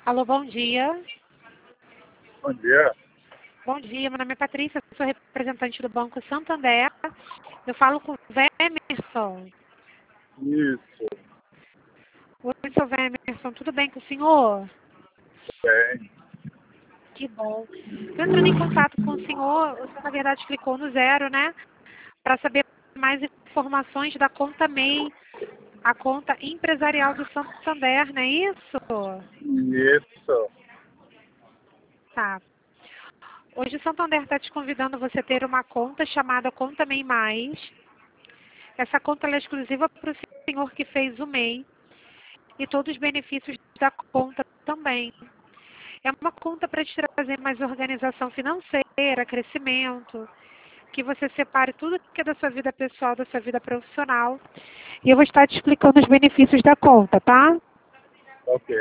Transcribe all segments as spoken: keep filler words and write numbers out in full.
Alô, bom dia. Bom dia. Bom dia, meu nome é Patrícia, sou representante do Banco Santander. Eu falo com o Vemerson. Isso, Oi, seu Vemerson, tudo bem com o senhor? bem. Que bom. Estou entrando em contato com o senhor, o senhor na verdade clicou no zero, né? Para saber mais informações da conta M E I, a conta empresarial do Santander, não é isso? Isso. Tá. Hoje o Santander está te convidando a você ter uma conta chamada Conta M E I Mais. Essa conta ela é exclusiva para o senhor que fez o M E I e todos os benefícios da conta também. É uma conta para te trazer mais organização financeira, crescimento, que você separe tudo que é da sua vida pessoal, da sua vida profissional. E eu vou estar te explicando os benefícios da conta, tá? Ok.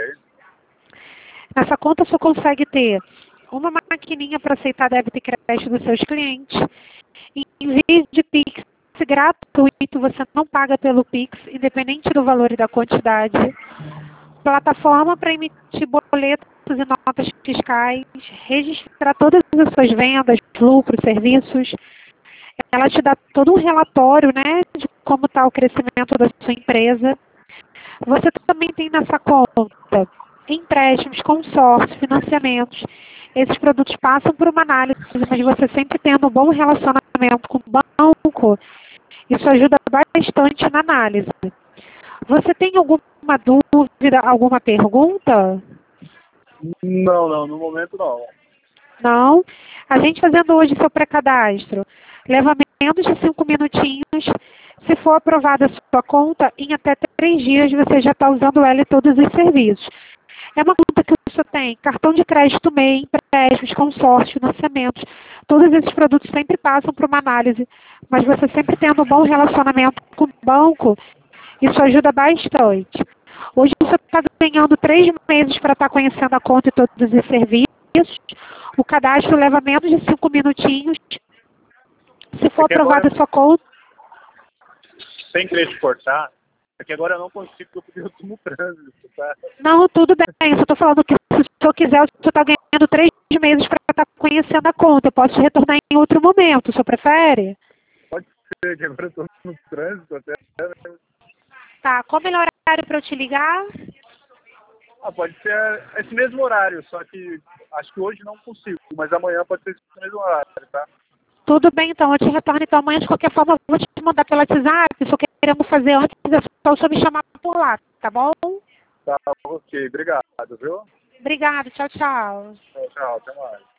Nessa conta você consegue ter uma maquininha para aceitar débito e crédito dos seus clientes. Envio de Pix gratuito, você não paga pelo Pix, independente do valor e da quantidade. Plataforma para emitir boletos e notas fiscais, registrar todas as suas vendas, lucros, serviços. Ela te dá todo um relatório, né, de como está o crescimento da sua empresa. Você também tem nessa conta empréstimos, consórcios, financiamentos. Esses produtos passam por uma análise, mas você sempre tendo um bom relacionamento com o banco, isso ajuda bastante na análise. Você tem alguma dúvida, alguma pergunta? Não, não, no momento não. Não? A gente fazendo hoje seu pré-cadastro, leva menos de cinco minutinhos. Se for aprovada a sua conta, em até três dias você já está usando ela e todos os serviços. É uma conta que você tem cartão de crédito M E I, empréstimos, consórcios, financiamentos. Todos esses produtos sempre passam por uma análise, mas você sempre tendo um bom relacionamento com o banco, isso ajuda bastante. Hoje você está ganhando três meses para estar conhecendo a conta e todos os serviços. O cadastro leva menos de cinco minutinhos. Se for É que agora, aprovada a sua conta... sem querer te cortar, é que agora eu não consigo porque eu tô no trânsito, tá? Não, tudo bem. Eu só estou falando que se o senhor quiser, o senhor está ganhando três meses para estar conhecendo a conta. Eu posso te retornar em outro momento. O senhor prefere? Pode ser que agora eu tô no trânsito até. Tá. Qual o melhor horário para eu te ligar? Ah, pode ser esse mesmo horário, só que acho que hoje não consigo, mas amanhã pode ser esse mesmo horário, tá? Tudo bem, então. Eu te retorno então amanhã. De qualquer forma, eu vou te mandar pelo WhatsApp. Se eu queremos fazer antes, é só o senhor me chamar por lá, tá bom? Tá, ok, obrigado, viu? Obrigada. Tchau, tchau. Tchau, tchau, até mais.